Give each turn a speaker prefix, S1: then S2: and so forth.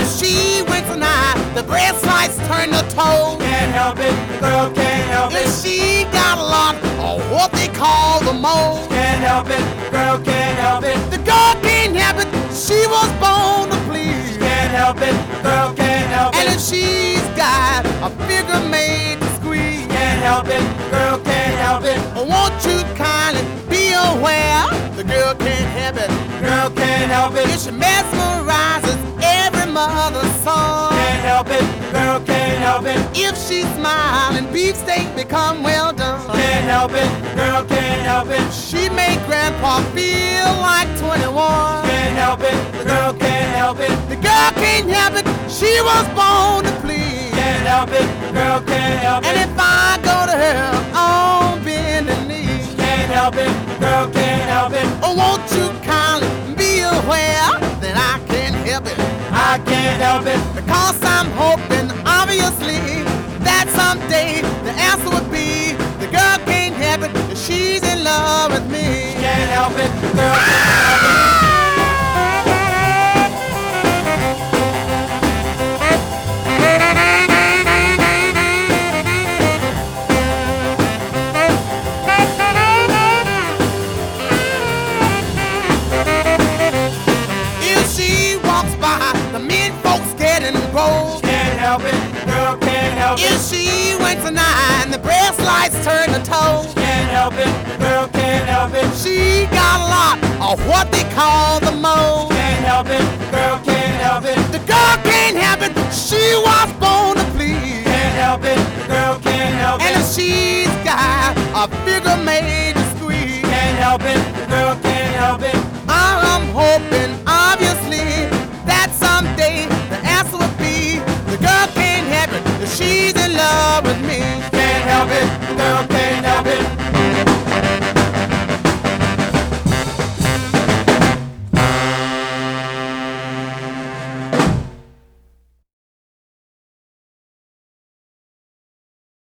S1: If she winks an eye, the breast lights turn to toes.
S2: Can't help it, the girl can't help
S1: If
S2: it.
S1: she got a lot of what they call the moles.
S2: Can't help it, the girl can't help it.
S1: The girl can't help it, she was born to please.
S2: Can't help it, the girl can't help
S1: And
S2: it.
S1: if she's got a figure made to squeeze,
S2: Can't help it, the girl can't help it.
S1: won't you kindly be aware? The girl can't help it.
S2: Girl can't help it.
S1: She mesmerizes every mother's son.
S2: Can't help it, girl can't help it.
S1: If she smile and beefsteak become well done,
S2: Can't help it, girl can't help it.
S1: she make grandpa feel like 21.
S2: Can't help it, the girl can't help it.
S1: The girl can't help it, she was born to please.
S2: Can't help it, girl can't help
S1: And
S2: it.
S1: if I go to her on bending knee,
S2: Can't help it, girl can't help it.
S1: won't you kindly be aware that I can't help it?
S2: I can't help it.
S1: Because I'm hoping, obviously, that someday the answer would be the girl can't help it, that she's in love with me.
S2: Can't help it, the girl can't help it.
S1: If she walks by, the men folks getting rolled.
S2: Can't help it, the girl can't help
S1: If
S2: it.
S1: she winks an eye and the breast lights turn to toes,
S2: Can't help it, the girl can't help it.
S1: she got a lot of what they call the moles.
S2: Can't help it, the girl can't help it.
S1: The girl can't help it, she was born to please.
S2: Can't help it, the girl can't help
S1: And
S2: it.
S1: if she's got a figure made to squeeze,
S2: Can't help it, the girl can't help it.
S1: I'm hoping, obviously, that someday the answer would be the girl can't help it, that she's